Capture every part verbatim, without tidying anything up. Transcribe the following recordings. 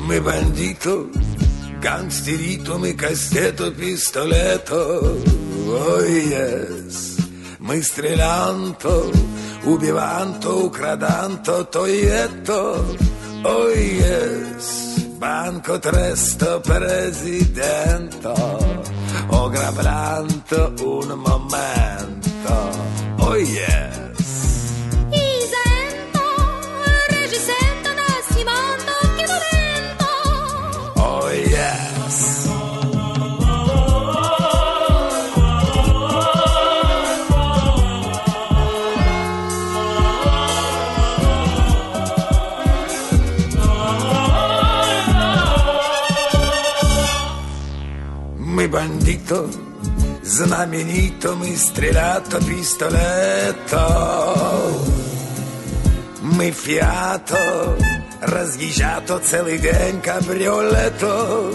Мы бандито, гангстерито, мы кастето, пистолето. Ой, yes. Мы стрелянто, убиванто, украданто, тоиетто. Ой, yes. Banco tresto presidente, ogravlanto un momento. Oh yes. Isento, regisento, nascimento, che volento. Oh yes. Мы бандито, знаменито, мы стрелято, пистолето. Мы фиато, разъезжато целый день кабриолето.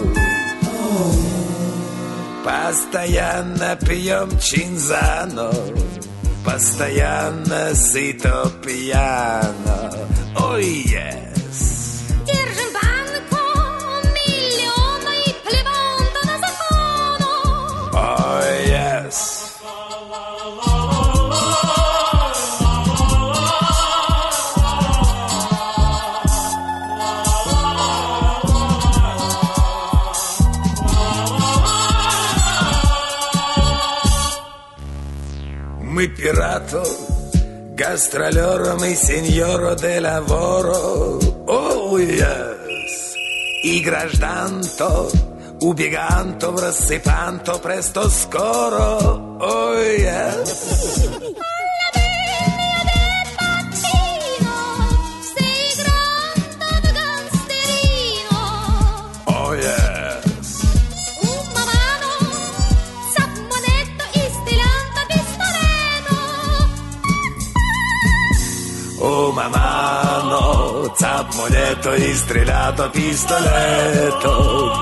Постоянно пьем чинзано, постоянно сыто пьяно. Ой, yes. Держим банку, миллиона и плеванто на закону. Oh yes. Мы пирато, гастролером и сеньоро де лаворо. Oh yes. И гражданто, убеганто, рассыпанто, престо скоро. Oh yes. Oh yes. Una mano, saponetto e stilanto pistoletto. Oh mamano, zapponetto, istrillato, pistoletto.